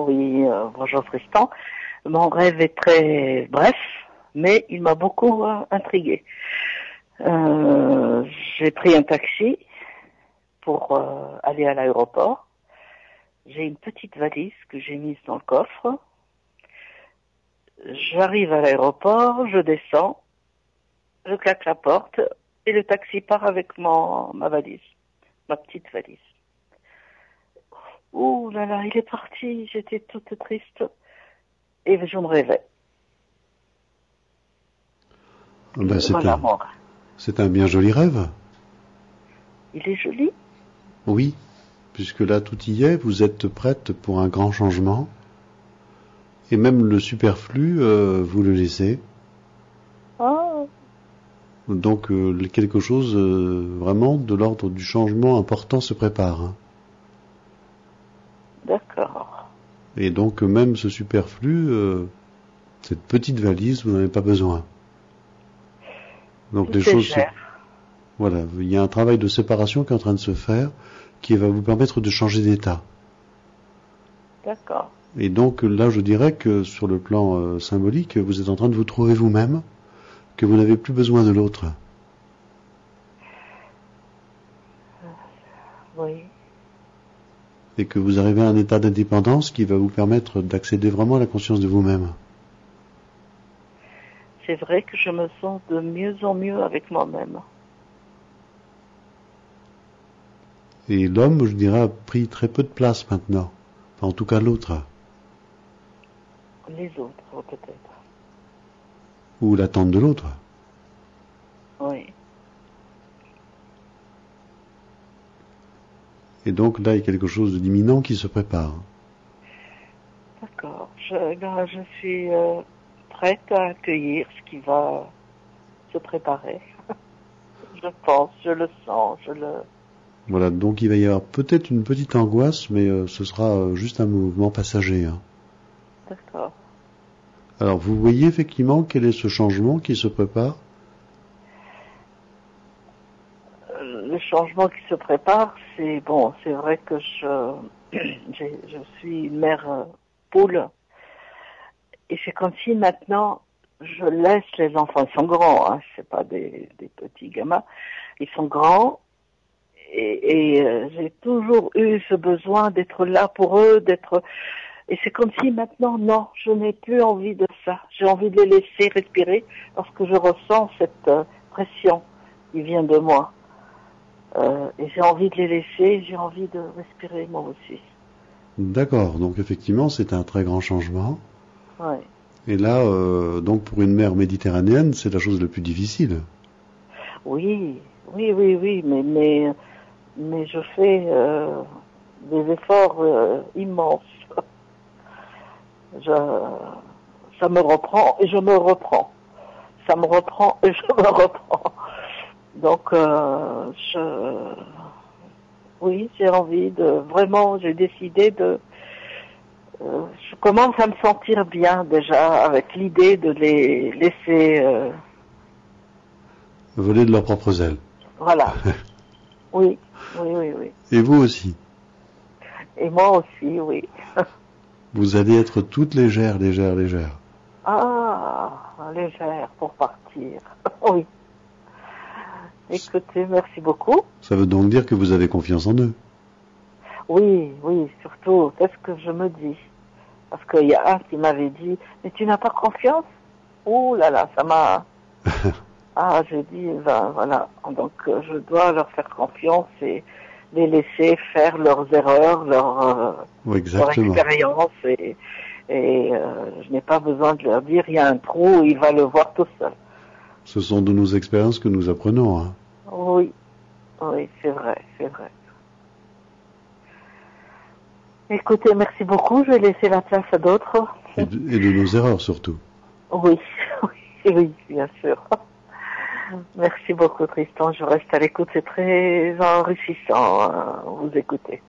Oui, bonjour Tristan. Mon rêve est très bref, mais il m'a beaucoup intrigué. J'ai pris un taxi pour aller à l'aéroport. J'ai une petite valise que j'ai mise dans le coffre. J'arrive à l'aéroport, je descends, je claque la porte et le taxi part avec ma valise, ma petite valise. Ouh là là, il est parti, j'étais toute triste et je me réveille. Ben, Voilà, c'est un bien joli rêve. Il est joli? Oui, puisque là tout y est, vous êtes prête pour un grand changement. Et même le superflu, vous le laissez. Oh. Donc quelque chose vraiment de l'ordre du changement important se prépare. Hein. D'accord. Et donc même ce superflu, cette petite valise, vous n'en avez pas besoin. Donc Tout les est choses, cher. voilà, il y a un travail de séparation qui est en train de se faire, qui va vous permettre de changer d'état. D'accord. Et donc là, je dirais que sur le plan symbolique, vous êtes en train de vous trouver vous-même, que vous n'avez plus besoin de l'autre. Oui. Et que vous arrivez à un état d'indépendance qui va vous permettre d'accéder vraiment à la conscience de vous-même. C'est vrai que je me sens de mieux en mieux avec moi-même. Et l'homme, je dirais, a pris très peu de place maintenant. Enfin, en tout cas, l'autre. Les autres, peut-être. Ou l'attente de l'autre. Oui. Et donc là, il y a quelque chose d'imminent qui se prépare. D'accord. Je suis prête à accueillir ce qui va se préparer. Je pense, je le sens, Voilà, donc il va y avoir peut-être une petite angoisse, mais ce sera juste un mouvement passager. Hein. D'accord. Alors, vous voyez effectivement quel est ce changement qui se prépare? Le changement qui se prépare, c'est bon, c'est vrai que je suis une mère poule, et c'est comme si maintenant je laisse les enfants, ils sont grands, hein, c'est pas des petits gamins, ils sont grands, et j'ai toujours eu ce besoin d'être là pour eux, et c'est comme si maintenant, non, je n'ai plus envie de ça. J'ai envie de les laisser respirer parce que je ressens cette pression qui vient de moi. Et j'ai envie de les laisser, j'ai envie de respirer moi aussi. D'accord, donc effectivement, c'est un très grand changement. Ouais. Et là, donc pour une mère méditerranéenne, c'est la chose la plus difficile. Oui, mais je fais des efforts immenses. Ça me reprend et je me reprends. Ça me reprend et je me reprends. Donc, oui, j'ai envie j'ai décidé je commence à me sentir bien déjà avec l'idée de les laisser, Voler de leurs propres ailes. voilà. Oui. Et vous aussi. Et moi aussi, oui. Vous allez être toute légère. Ah, légère pour partir. Oui. Écoutez, merci beaucoup. Ça veut donc dire que vous avez confiance en eux. Oui, surtout, c'est ce que je me dis. Parce qu'il y a un qui m'avait dit, mais tu n'as pas confiance? Ouh là là, ça m'a... Ah, j'ai dit, ben voilà, donc je dois leur faire confiance et les laisser faire leurs erreurs, leur expérience et je n'ai pas besoin de leur dire, il y a un trou, il va le voir tout seul. Ce sont de nos expériences que nous apprenons. Hein. Oui, c'est vrai. Écoutez, merci beaucoup, je vais laisser la place à d'autres. Et de nos erreurs surtout. Oui, bien sûr. Merci beaucoup Tristan, je reste à l'écoute, c'est très enrichissant vous écouter.